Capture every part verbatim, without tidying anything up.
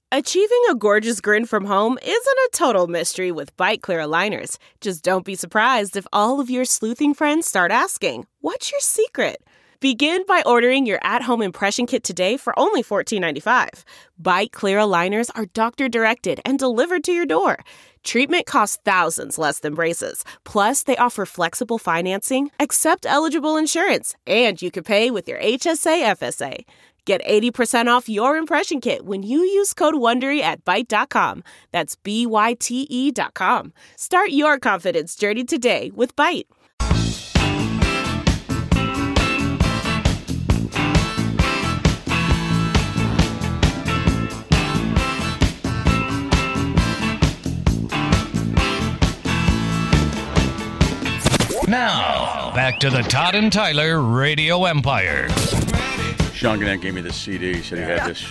Achieving a gorgeous grin from home isn't a total mystery with Byte Clear aligners. Just don't be surprised if all of your sleuthing friends start asking, "What's your secret?" Begin by ordering your at-home impression kit today for only fourteen ninety-five. Byte Clear aligners are doctor-directed and delivered to your door. Treatment costs thousands less than braces. Plus, they offer flexible financing, accept eligible insurance, and you can pay with your H S A F S A. Get eighty percent off your impression kit when you use code WONDERY at byte dot com. That's B Y T E dot com. Start your confidence journey today with Byte. Now, back to the Todd and Tyler Radio Empire. Sean Gannett gave me this C D. He said he had this.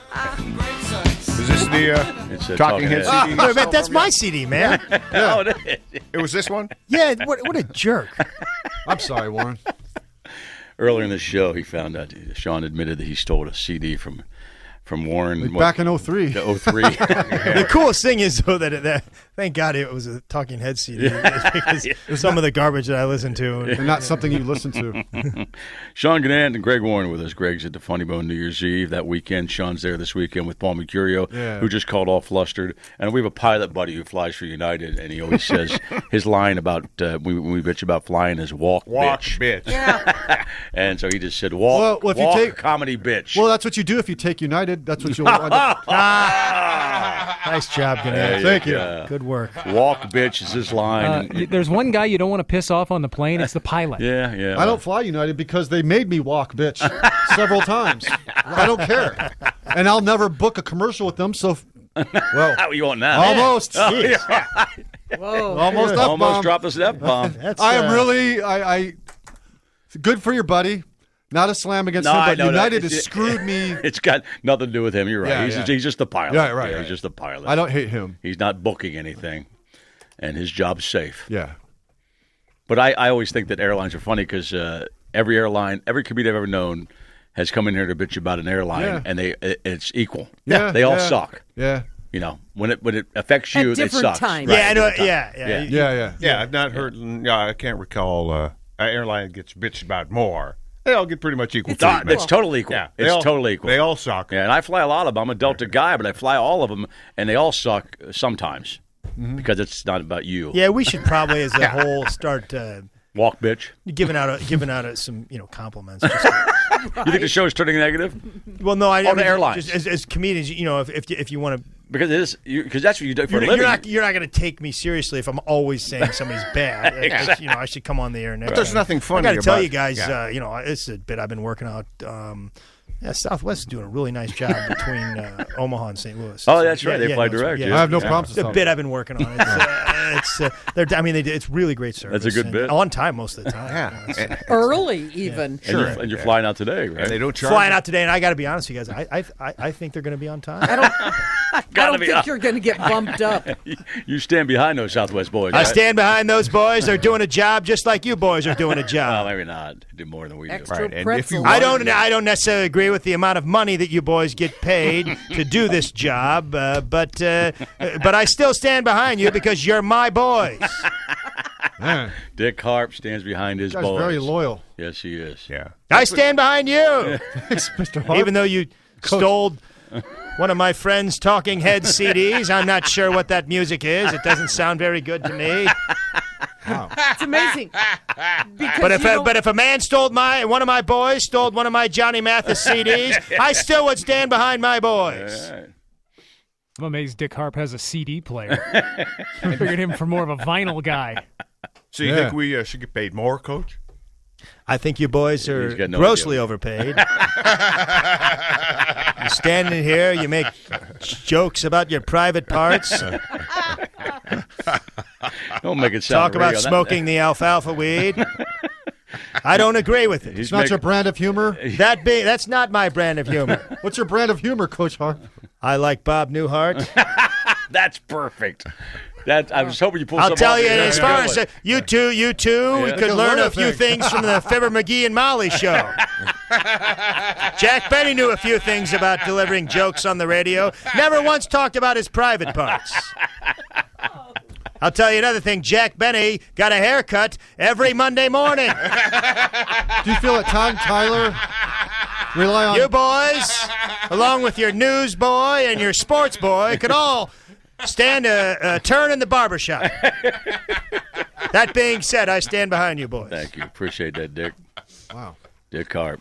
Is this the uh, It's a Talking Head Head. C D? Oh, man, that's my C D, man. Oh, it is. It was this one? Yeah, what, what a jerk. I'm sorry, Warren. Earlier in the show, he found out Sean admitted that he stole a C D from from Warren. Like what- back in oh three. The oh three. The coolest thing is, though, that, it, that thank God it was a Talking Head C D. Because some of the garbage that I listened to. And not something you listen to. Sean Gannett and Greg Warren with us. Greg's at the Funny Bone New Year's Eve that weekend. Sean's there this weekend with Paul Mercurio, Yeah. who just called all flustered. And we have a pilot buddy who flies for United, and he always says his line about uh, when we bitch about flying is walk, Walk, bitch. bitch. And so he just said walk, Well, well, if you walk take- comedy bitch. Well, that's what you do if you take United. That's what you'll wind up. Nice job, Gannett. Thank you. go. Good work. Walk, bitch is his line. Uh, And- y- there's one guy you don't want to piss off on the plane. It's the pilot. yeah, yeah. I don't fly United because they made me walk, bitch, several times. I don't care. And I'll never book a commercial with them, so, well, How you want now? almost. Oh, yeah. Whoa. Almost Yeah. up, Almost Mom. dropped us that bomb. That's, I am uh, really, I, I, good for your buddy. Not a slam against No, him, I but know that. United It's- has screwed me. It's got nothing to do with him. You're right. Yeah, he's, yeah. he's just the pilot. Yeah, right, Yeah, right. He's just the pilot. I don't hate him. He's not booking anything, and his job's safe. Yeah. But I, I always think that airlines are funny because uh, every airline, every comedian I've ever known has come in here to bitch about an airline, Yeah. and they it, it's equal. Yeah, They all yeah. suck. Yeah. You know, when it when it affects At you, it different sucks. times. Right, Yeah, I know. different Yeah, times. yeah. Yeah. Yeah, yeah. Yeah, I've not heard. Yeah, I can't recall uh, an airline gets bitched about more. They all get pretty much equal It's Ah, treatment. It's totally equal. Yeah, they it's all- totally equal. They all suck. Yeah, and I fly a lot of them. I'm a Delta guy, but I fly all of them, and they all suck sometimes because it's not about you. Yeah, we should probably, as a whole, start uh, Walk, bitch. giving out a, giving out a, some you know compliments. Just, You think the show is turning negative? well, no, I, Oh, I the mean, airlines. just as, as comedians, you know, if if you, if you want to. Because it is because that's what you do for You're, a living. you're not you're not going to take me seriously if I'm always saying somebody's bad. It's, you know, I should come on the air next. But there's time. nothing funny I got to tell about- you guys, yeah. uh, you know, it's a bit I've been working out. Um, yeah, Southwest is doing a really nice job between uh, Omaha and Saint Louis. Oh, that's right. Yeah, They yeah, fly no, it's- direct, yeah, yeah. I have no Yeah. problems It's with a that. bit I've been working on. It's, uh, it's uh, they're, I mean, they, it's really great service. That's a good and bit. On time most of the time. Yeah. You know, it's- Early, even. and, you're, and you're flying out today, right? And they don't charge. Flying out today, and I got to be honest with you guys. I I, I, I think they're going to be on time. I don't, I don't be think up. you're going to get bumped up. You stand behind those Southwest boys. I right? stand behind those boys. They're doing a job just like you boys are doing a Well, job. maybe not. They do more than we do. Extra Right, and if pretzel. you I don't. I don't necessarily agree with the amount of money that you boys get paid to do this job, uh, but uh, but I still stand behind you because you're my boys. Man, Dick Harp stands behind his guy's boys. very loyal. Yes, he is. Yeah. I stand behind you, Thanks, Mister Hart. even though you stole one of my friend's Talking Head C Ds. I'm not sure what that music is. It doesn't sound very good to me. It's amazing. Because But if you a, don't- but if a man stole my one of my boys stole one of my Johnny Mathis C Ds, I still would stand behind my boys. All right. I'm amazed Dick Harp has a C D player. I figured him for more of a vinyl guy. So you Yeah. think we uh, should get paid more, Coach? I think you boys are He's got no grossly idea. overpaid. You stand in here, you make jokes about your private parts, Don't make it sound talk about radio. That- smoking the alfalfa weed. I don't agree with it. He's It's not your making- brand of humor. That be that's not my brand of humor. What's your brand of humor, Coach Hart? I like Bob Newhart. That's perfect. That I was hoping you pulled. I'll something tell off you, there. as far as uh, you two, you two, we Yeah. could You learn learn a a few thing. things from the Fibber, McGee, and Molly show. Jack Benny knew a few things about delivering jokes on the radio. Never once talked about his private parts. I'll tell you another thing. Jack Benny got a haircut every Monday morning. Do you feel that Tom Tyler rely on You boys, along with your news boy and your sports boy, could all stand a, a turn in the barbershop. That being said, I stand behind you boys. Thank you. Appreciate that, Dick. Wow. Dick Harp.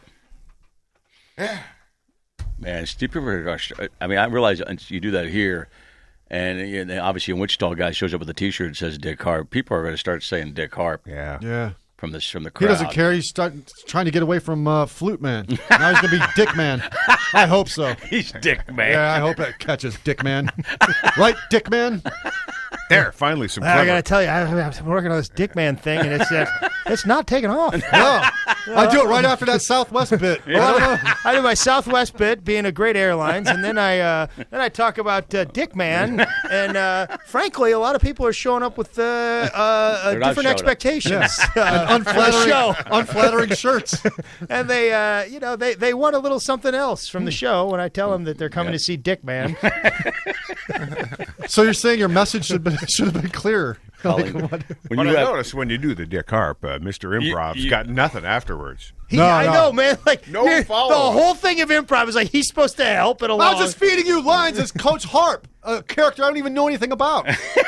Man, Steve Piper, I mean, I realize you do that here, and, and obviously in Wichita, a guy shows up with a T-shirt that says Dick Harp. People are going to start saying Dick Harp. Yeah. Yeah. From the, from the He crowd. doesn't care. He's start, trying to get away from uh, Flute Man. Now he's going to be Dick Man. I hope so. He's Dick Man. Yeah, I hope that catches Dick Man. Right, Dick Man? There, finally some I clever. got to tell you, I, I've been working on this Dick Man thing, and it's uh, it's not taking off. No. I do it right after that Southwest bit. Well, I, I do my Southwest bit, being a great airlines, and then I uh, then I talk about uh, Dick Man, and uh, frankly, a lot of people are showing up with uh, uh, They're not different showing up. expectations. Yeah. Uh, And unflattering, show. unflattering shirts. and they, uh, you know, they, they want a little something else from the show when I tell them that they're coming to see Dick Man. So you're saying your message should, been, should have been clearer. Like, Colin, what- when But you I have, noticed when you do the Dick Harp, uh, Mister Improv's you- got nothing afterwards. He, No, I no. know, man. Like No you're- the follow-up. whole thing of improv is like he's supposed to help it I along. was just feeding you lines as Coach Harp, a character I don't even know anything about.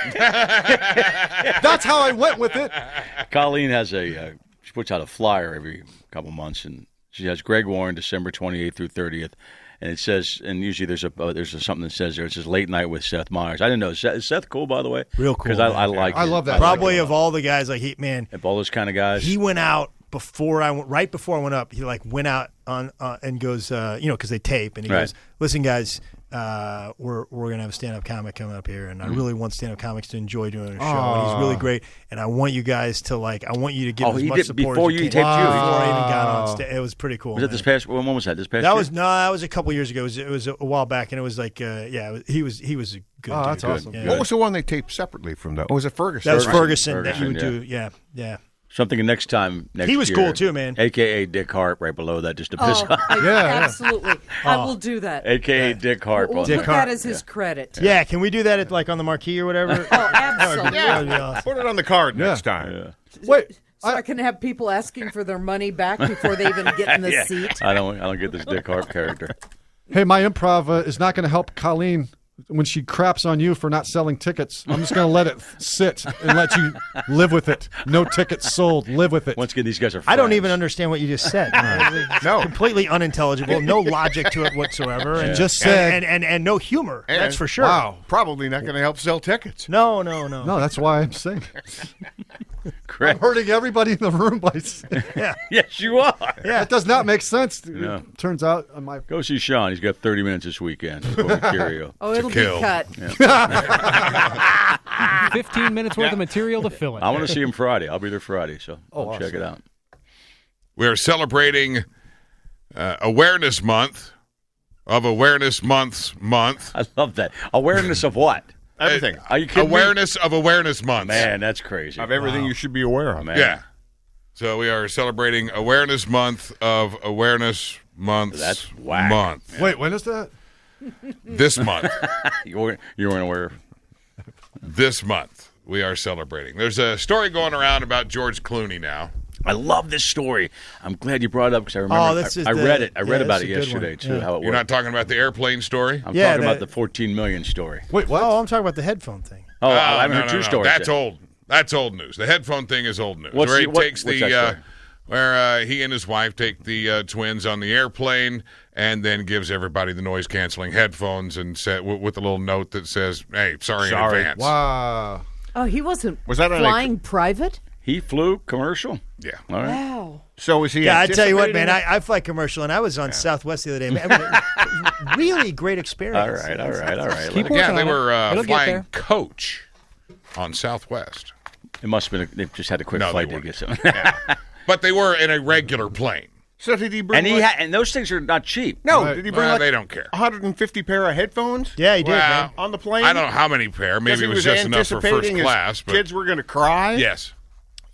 That's how I went with it. Colleen has a, uh, she puts out a flyer every couple months, and she has Greg Warren, December twenty-eighth through thirtieth. And it says, and usually there's a uh, there's a, something that says there. It says late night with Seth Meyers. I didn't know. Is Seth, is Seth cool, by the way? Real cool, Because I, man. I like I it. love that. I like Probably it. of all the guys, like he, man, Of all those kind of guys. he went out before I went, right before I went up. He like went out on uh, and goes, uh, you know, because they tape, and he Right. goes, "Listen, guys, uh, we're we're gonna have a stand up comic coming up here, and I really want stand up comics to enjoy doing a show. And he's really great, and I want you guys to like, I want you to give Oh, as he much did- support before as you you taped can." you? Before I even got Wow. on stage, it was pretty cool. was that man. this past? When was that? This past That year? was no, that was a couple years ago. It was, it was a while back, and it was like, uh, yeah, it was, he was he was a good. Oh, dude. that's awesome. Yeah. What was the one they taped separately from the? Oh, was it Ferguson? That was Ferguson. Ferguson, that you would Ferguson, do. Yeah, yeah. Something next time. Next He was year, cool, too, man. A K A Dick Harp right below that, just to piss Oh, off. I, Yeah, yeah. absolutely. I will do that. A K A Dick Harp. We'll on Dick put there. Harp, that as his credit. Yeah, can we do that at like on the marquee or whatever? Oh, absolutely. That'd be awesome. Put it on the card Yeah. next time. Yeah. Wait, So I, can have people asking for their money back before they even get in the Yeah. seat. I don't. I don't get this Dick Harp character. hey, my improv uh, is not going to help Colleen when she craps on you for not selling tickets. I'm just going to let it sit and let you live with it. No tickets sold. Live with it. Once again, these guys are. I don't friends. even understand what you just said. No. Completely unintelligible. No logic to it whatsoever. And Just and, said- and, and, and no humor. And- That's for sure. Wow. Probably not going to help sell tickets. No, no, no. No, that's why I'm saying. I'm Correct. hurting everybody in the room by saying. Yes, you are. That does not make sense. No. It turns out on my Go see Sean. He's got thirty minutes this weekend. According to Curio. Oh, it'll kill. be cut. Fifteen minutes worth of material to fill it. I want to see him Friday. I'll be there Friday, so Oh, check awesome. it out. We are celebrating uh, Awareness Month of Awareness Month's month. I love that. Awareness of what? Everything. Are you kidding Awareness of Awareness Month. me? Man, that's crazy. Of everything you should be aware of. Man. Yeah. So we are celebrating Awareness Month of Awareness Month's That's whack. month. Wait, when is that? This month. You weren't, you weren't aware. This month we are celebrating. There's a story going around about George Clooney now. I love this story. I'm glad you brought it up because I remember. Oh, this I, is I the- read it. I yeah, read about that's it a good yesterday one. too. Yeah. How it You're worked. not talking about the airplane story? I'm Yeah, talking the- about the fourteen million story. Wait, what? Oh, I'm talking about the headphone thing. Oh, Oh, I haven't no, heard no, two no. stories. That's yet. old. That's old news. The headphone thing is old news. What's where he the- what- takes what's the that uh, story? where uh, he and his wife take the uh, twins on the airplane and then gives everybody the noise canceling headphones and sa- w- with a little note that says, "Hey, sorry, Sorry. in advance." Wow. Oh, he wasn't Was that on a- flying private? He flew commercial. Yeah. All right. Wow. So is he? Yeah, I tell you what, man, anticipating I, I fly commercial, and I was on Southwest the other day. Man, I mean, really great experience. All right. All right. All right. Keep Yeah, working they on it. were uh, It'll get flying there. coach on Southwest. It must have been. A, they just had a quick No, they flight to weren't. get something. But they were in a regular plane. So did he bring? and he like- had, and those things are not cheap. no. Right. Did he bring Well, like they don't care. one hundred fifty pair of headphones? Yeah, he did, Well, man. On the plane? I don't know how many pair. Guess Maybe he it was just enough for first anticipating his class. But kids were going to cry. yes.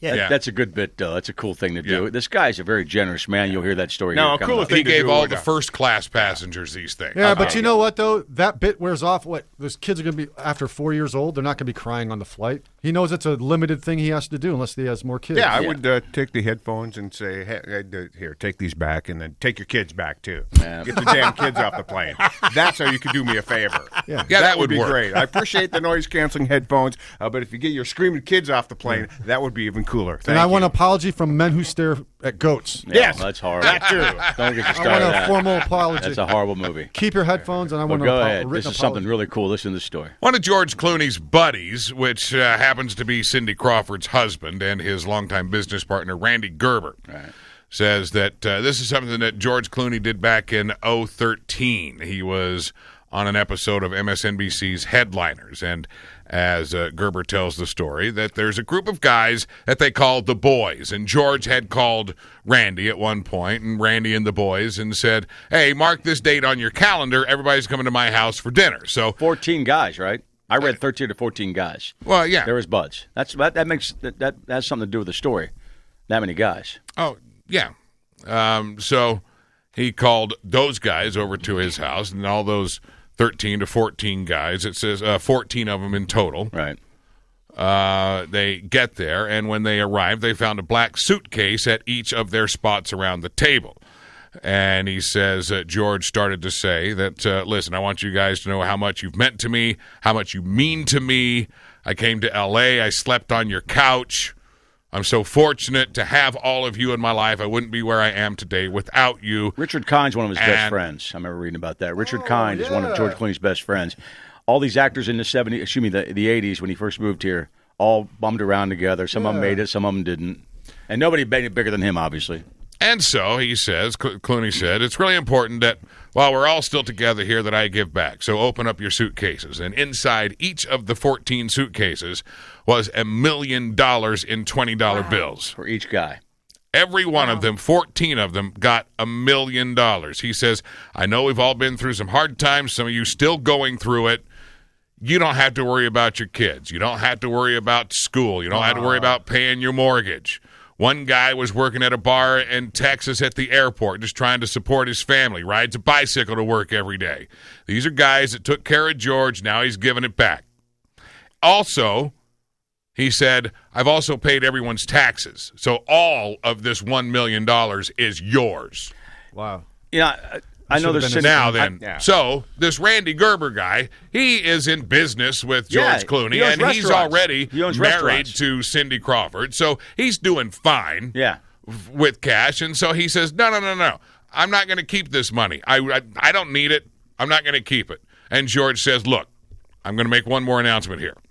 Yeah. That- That's a good bit, though. That's a cool thing to do. Yeah. This guy's a very generous man. You'll hear that story. No, here a coming cooler up. thing He to gave do all with the a- first class passengers these things. Yeah, but Okay. you know what though? That bit wears off. What those kids are going to be after four years old? They're not going to be crying on the flight. He knows it's a limited thing he has to do unless he has more kids. Yeah, I Yeah. would uh, take the headphones and say, hey, uh, here, take these back, and then take your kids back, too. Yeah. Get the damn kids off the plane. That's how you could do me a favor. Yeah. Yeah, that would be work. great. I appreciate the noise-canceling headphones, uh, but if you get your screaming kids off the plane, that would be even cooler. Thank and I you. want an apology from men who stare at goats. Yeah, Yes. that's horrible. That, too. Don't get you I started. want on a that. formal apology. That's a horrible movie. Keep your headphones, and I Well, want go a, ahead. a This written is apology. something really cool. Listen to the story. One of George Clooney's buddies, which uh, happens to be Cindy Crawford's husband and his longtime business partner, Randy Gerber, Right. says that uh, this is something that George Clooney did back in oh thirteen. He was on an episode of M S N B C's Headliners, and as uh, Gerber tells the story, that there's a group of guys that they called the boys, and George had called Randy at one point, and Randy and the boys, and said, hey, mark this date on your calendar. Everybody's coming to my house for dinner. So, fourteen guys, right? I read thirteen to fourteen guys. well, yeah. There was buds. That's that, that makes that, that has something to do with the story. That many guys. Oh, yeah. Um, so he called those guys over to his house, and all those thirteen to fourteen guys, it says uh, fourteen of them in total, Right. uh, they get there, and when they arrive, they found a black suitcase at each of their spots around the table. And he says, uh, George started to say that, uh, listen, I want you guys to know how much you've meant to me, how much you mean to me. I came to L A, I slept on your couch. I'm so fortunate to have all of you in my life. I wouldn't be where I am today without you. Richard Kind's one of his best And- friends. I remember reading about that. Richard Kind is one of George Clooney's best friends. All these actors in the seventies, excuse me, the, the eighties when he first moved here, all bummed around together. Some of them made it, some of them didn't. And nobody made it bigger than him, obviously. And so he says, Cl- Clooney said, it's really important that while we're all still together here that I give back. So open up your suitcases. And inside each of the fourteen suitcases was a million dollars in twenty dollar bills. For each guy. Every one of them, fourteen of them, got a million dollars. He says, I know we've all been through some hard times. Some of you still going through it. You don't have to worry about your kids. You don't have to worry about school. You don't have to worry about paying your mortgage. One guy was working at a bar in Texas at the airport, just trying to support his family, rides a bicycle to work every day. These are guys that took care of George. Now he's giving it back. Also, he said, I've also paid everyone's taxes. So all of this one million dollars is yours. Wow. You know, I, I know there's been Cindy- Now then, I- yeah. so this Randy Gerber guy, he is in business with George Yeah, Clooney, he owns and he's restaurants. already He owns married restaurants. to Cindy Crawford, so he's doing fine Yeah. f- with cash. And so he says, no, no, no, no, I'm not going to keep this money. I, I, I don't need it. I'm not going to keep it. And George says, look, I'm going to make one more announcement here.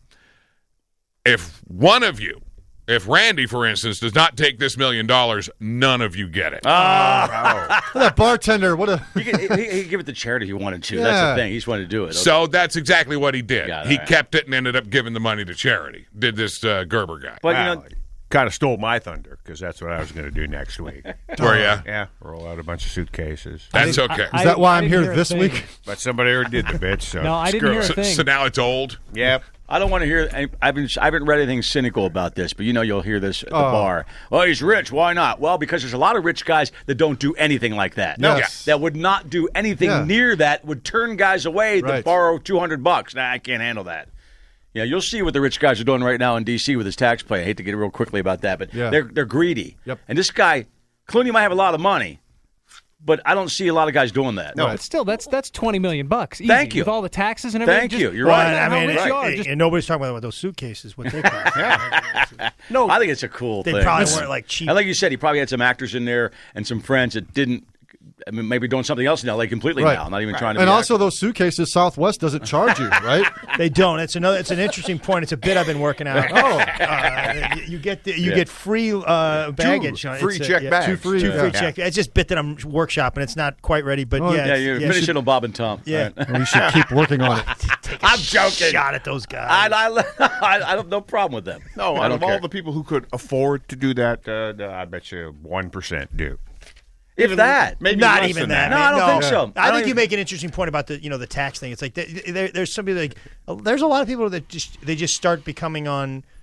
If one of you, if Randy, for instance, does not take this million dollars, none of you get it. That bartender, what a. He could, he, he could give it to charity if he wanted to. Yeah. That's the thing. He just wanted to do it. So that's exactly what he did. Got it, he all right. kept it and ended up giving the money to charity. Did this uh, Gerber guy? But, Wow. you know, Kind of stole my thunder because that's what I was going to do next week. Were ya? Yeah, roll out a bunch of suitcases. That's okay. Is that why I I'm didn't here hear a this thing. week? But somebody already did the bit, so No, I didn't screw hear a it. so, thing. so now it's old. Yep. I don't want to hear. I've been. I haven't read anything cynical about this, but you know, you'll hear this at the Oh. bar. Well, he's rich. Why not? Well, because there's a lot of rich guys that don't do anything like that. No. Yes. that would not do anything Yeah. near that. Would turn guys away Right. to borrow two hundred bucks. Nah, I can't handle that. Yeah, you'll see what the rich guys are doing right now in D C with his tax plan. I hate to get real quickly about that, but Yeah. they're they're greedy. Yep. And this guy, Clooney, might have a lot of money, but I don't see a lot of guys doing that. No. But still, that's that's twenty million bucks. Easy, Thank you. With all the taxes and everything. Thank Just- you. You're Well, right. and I How mean, rich it- you are, it- just- and nobody's talking about those suitcases. What they cost. No, I think it's a cool they thing. probably weren't like cheap. And like you said, he probably had some actors in there and some friends that didn't. I mean, maybe doing something else in L A completely Right. now. Not even trying to. And be also, actors. those suitcases, Southwest doesn't charge you, right? They don't. It's another. It's an interesting point. It's a bit I've been working out. Oh, uh, you get the, you Yeah. get free uh, baggage. on free it's a- check yeah, bags. Two free, Two yeah. free Yeah. check. It's just a bit that I'm workshopping. It's not quite ready, but Oh, yeah, yeah, it's- you're yeah, finishing should on Bob and Tom. Yeah. Right. We should keep working on it. take a I'm joking. Shot at those guys. I, I, I, I don't no problem with them. No, I out don't of all care. the people who could afford to do that, uh, I bet you one percent do. If that, Maybe Not less even than that. No, man. I don't think so. I I, don't think you even- make an interesting point about the you know the tax thing. It's like th- there, there's somebody like there's a lot of people that just they just start becoming on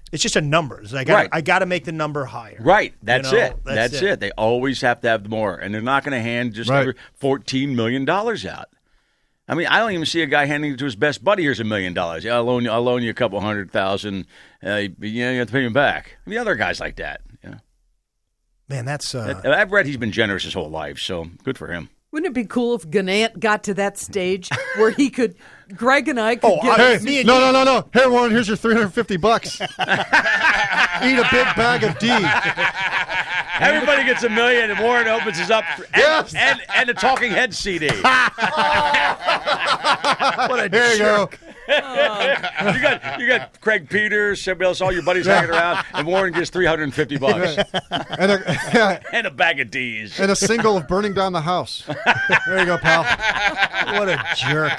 It's just a numbers. I got Right. I got to make the number higher. Right. That's You know, it. that's That's, it. it. They always have to have more, and they're not going to hand just Right. every fourteen million dollars out. I mean, I don't even see a guy handing it to his best buddy. Here's a million dollars. Yeah, I'll loan you. I'll loan you a couple hundred thousand. Uh, you, you know, you have to pay him back. I mean, other guys like that. You know, Man, that's. Uh, I've read he's been generous his whole life, so good for him. Wouldn't it be cool if Gannett got to that stage where he could, Greg and I could Oh, get I- us- me and No, you- no, no, no. Here, Warren, here's your three hundred fifty bucks. Eat a big bag of D. Everybody gets a million, and Warren opens his up, and, Yes. and, and a Talking Head C D. What a Here you go. you got you got Craig Peters, everybody else, all your buddies hanging around, and Warren gets three hundred and fifty bucks And a, and a bag of D's. and a single of Burning Down the House. There you go, pal. What a jerk!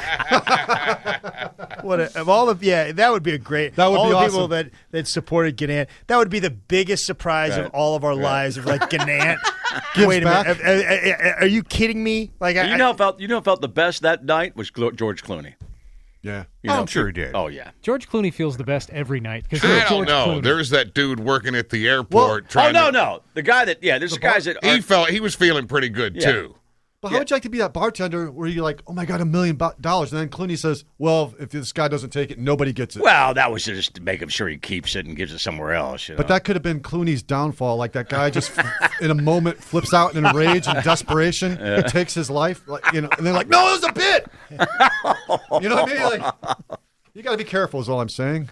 What a, of all the yeah, that would be a great. That would all be the people awesome. that that supported Gannett. That would be the biggest surprise Right. of all of our lives. Of like Gannett. Gives Wait a back. minute, are, are- are you kidding me? Like I, you know, who felt you know, who felt the best that night was Glo- George Clooney. Yeah. You Oh, know, I'm sure he did. Oh yeah. George Clooney feels the best every night. 'cause I he's don't George know. Clooney. There's that dude working at the airport Oh trying no, to, no, the guy that yeah, there's guys that He are, felt he was feeling pretty good Yeah. too. But how would you like to be that bartender where you're like, oh my God, a million bo- dollars? And then Clooney says, well, if this guy doesn't take it, nobody gets it. well, that was just to make him sure he keeps it and gives it somewhere else. You know? But that could have been Clooney's downfall. Like that guy just, in a moment, flips out in a rage and desperation. He takes his life, like you know, and they're like, "No, it was a bit." You know what I mean? Like, you got to be careful. Is all I'm saying.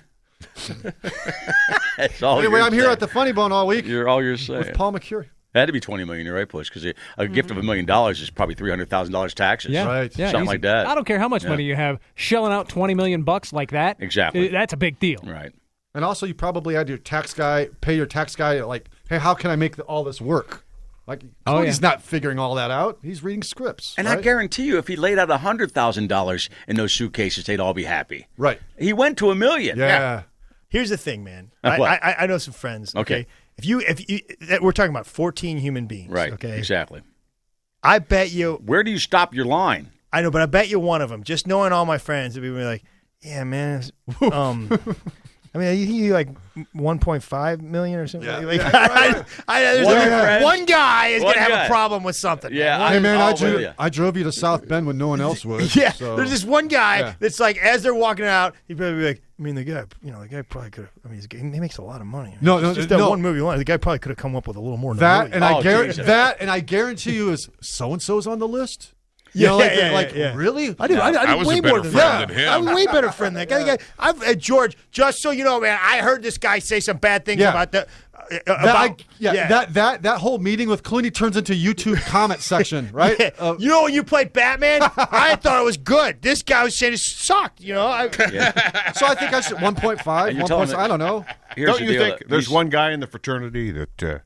That's all Anyway, you're I'm here saying. at the Funny Bone all week You're all you're saying. with Paul McCurry. It had to be twenty million. You're right, Push, because a, a gift of a million dollars is probably three hundred thousand dollars taxes. Yeah, Right. yeah, Something easy. like that. I don't care how much Yeah. money you have. Shelling out twenty million bucks like that, Exactly. i- that's a big deal. Right. And also, you probably had your tax guy pay your tax guy like, "Hey, how can I make the, all this work?" Like, Oh, Clooney's yeah. not figuring all that out. He's reading scripts. And I right? guarantee you, if he laid out a hundred thousand dollars in those suitcases, they'd all be happy. Right. He went to a million. Yeah. Here's the thing, man. Uh, I, what? I, I know some friends. Okay. Okay. If you if you that- we're talking about fourteen human beings. Right. Okay. Exactly. I bet you. Where do you stop your line? I know, but I bet you one of them. Just knowing all my friends, would be like, yeah, man. it's- Um, I mean, you think you like one point five million or something. Yeah. Like, Yeah. I, I, there's One one, friend. one guy is One gonna have guy. a problem with something. Yeah, man. Hey man, I I'll drove, with you. I drove you to South Bend when no one else would. Yeah, so- there's this one guy Yeah. that's like, as they're walking out, he'd probably be like, I mean, the guy, you know, the guy probably could have, I mean, he's, he makes a lot of money. No, It's no, just that no. one movie alone. The guy probably could have come up with a little more than a that, million. and I Oh, guarantee Jesus. that, and I guarantee you, is so and so's on the list. You Yeah, know, like, yeah, yeah, like yeah. really? I did. I, did- I I did was a way better more than friend that. than him. I'm a way better friend than that guy. I've, uh, George, just so you know, man, I heard this guy say some bad things Yeah. about the. Uh, That about, I, yeah, that that that whole meeting with Clooney turns into YouTube comment section, right? Yeah. Uh, you know, when you played Batman, I thought it was good. This guy was saying it sucked. You know, I, so I think I should one point five, And you're one telling point. me- I don't know. Here's Don't the you deal. think there's He's- one guy in the fraternity that uh,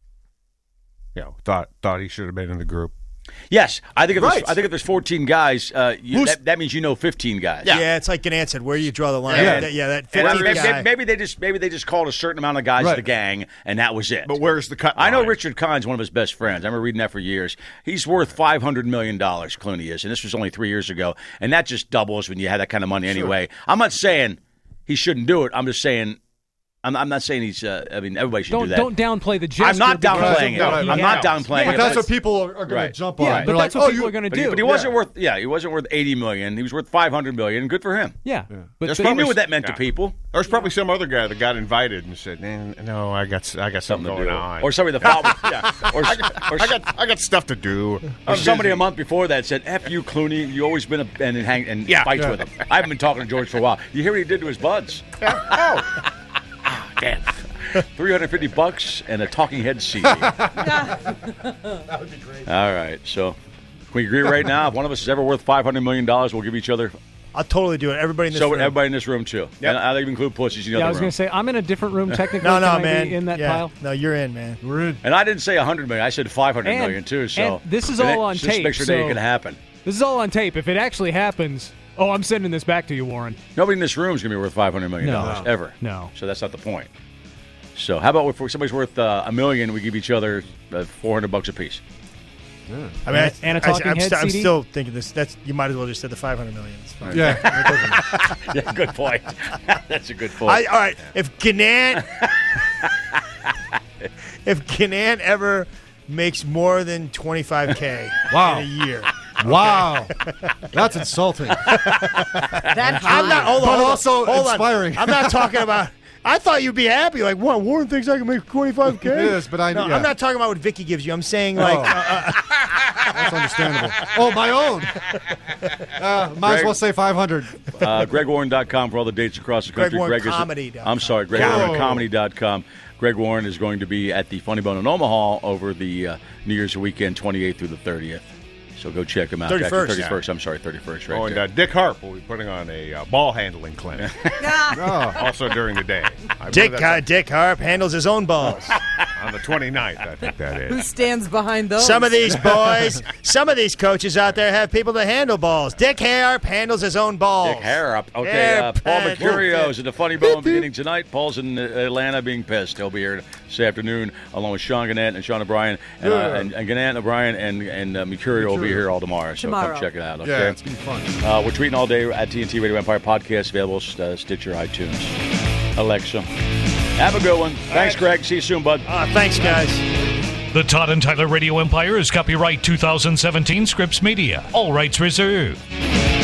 you know thought thought he should have been in the group? Yes, I think if Right. there's, I think if there's fourteen guys, uh, you, Who's- that, that means you know fifteen guys. yeah. it's like Gannett said, where do you draw the line? Yeah. that, yeah, that And I fifteenth mean, guy. maybe, maybe they just maybe they just called a certain amount of guys Right. the gang, and that was it. But where's the cut? I know line? Richard Kahn's one of his best friends. I remember reading that for years. He's worth five hundred million dollars, Clooney is, and this was only three years ago. And that just doubles when you have that kind of money anyway. I'm not saying he shouldn't do it. I'm just saying, I'm, I'm not saying he's, uh, I mean, everybody should Don't do that. don't downplay the gesture. I'm not because downplaying of it. what I'm he not has. downplaying But it. that's what people are, are going Right. to jump Yeah, on. but They're that's like, what oh, people you, are going to But he, do. but he wasn't worth, yeah, he wasn't worth eighty million. He was worth five hundred million. Good for him. Yeah, but, That's but He knew what that meant Yeah. to people. There's probably some other guy that got invited and said, "Nah, "No, I got I got something, Something to going do. on." Or somebody that followed, yeah, or, or, I got I got stuff to do. or somebody a month before that said, "F you, Clooney. You always been a and hang and Yeah. fights Yeah. with him." I haven't been talking to George for a while. You hear what he did to his buds? oh, Damn. Three hundred fifty bucks and a talking head C D. That would be great. All right, so can we agree right now? If one of us is ever worth five hundred million dollars, we'll give each other. I'll totally do it. Everybody in this So would room. everybody in this room too. And I'll even include pussies in the yeah, I other was room. going to say I'm in a different room technically. No, Can no, I be man. in that yeah. pile. No, you're in, man. we're in. And I didn't say a hundred million. I said five hundred And- million too. So and this is And all it- on just tape, Make sure that so- it can happen. This is all on tape. If it actually happens, oh, I'm sending this back to you, Warren. Nobody in this room is going to be worth five hundred million dollars No. ever. No. So that's not the point. So how about if somebody's worth uh, a million, we give each other uh, four hundred bucks a piece? I mean, And- I, and a I- talking I'm, head st- I'm C D? still thinking this. That's you might as well just said the five hundred million. It's fine. Yeah. Yeah, good point. That's a good point. I, all right, if Ganant, if Ganant ever makes more than twenty-five K Wow. in a year, Wow. That's insulting. That I'm not. Hold on, But hold on, also hold on. inspiring. I'm not talking about. I thought you'd be happy. Like, what? Warren thinks I can make twenty-five K. It is, but I- No, yeah. I'm not talking about what Vicky gives you. I'm saying like. Oh. Uh, uh, That's understandable. Oh, my own. Uh, might as well say five hundred. Uh, Greg Warren dot com for all the dates across the Greg country. Warren Greg is. Comedy dot com. I'm sorry, Greg Warren Comedy dot com. Greg Warren is going to be at the Funny Bone in Omaha over the uh, New Year's weekend, twenty-eighth through the thirtieth. So go check him out. thirty-first. Actually, thirty-first. I'm sorry, thirty-first. Right Oh, and there. uh, Dick Harp will be putting on a uh, ball handling clinic. Oh. Also during the day. I believe Dick that's uh, Dick Harp handles his own balls. on the twenty-ninth, I think that Who is. stands behind those? Some of these boys, some of these coaches out there have people that handle balls. Dick Harp handles his own balls. Dick Harrop. Okay, Hair uh, Paul pad. Mercurio is at the Funny Bone beginning tonight. Paul's in uh, Atlanta being pissed. He'll be here this afternoon along with Sean Gannett and Sean O'Brien. And, uh, and, and Gannett, O'Brien, and, and uh, Mercurio will be here all tomorrow. So Tomorrow. come check it out. Okay? Yeah, it's been fun. Uh, we're tweeting all day at T N T Radio Empire Podcast, available uh, Stitcher, iTunes, Alexa. Have a good one. Thanks, Greg. See you soon, bud. Uh, thanks, guys. The Todd and Tyler Radio Empire is copyright two thousand seventeen Scripps Media. All rights reserved.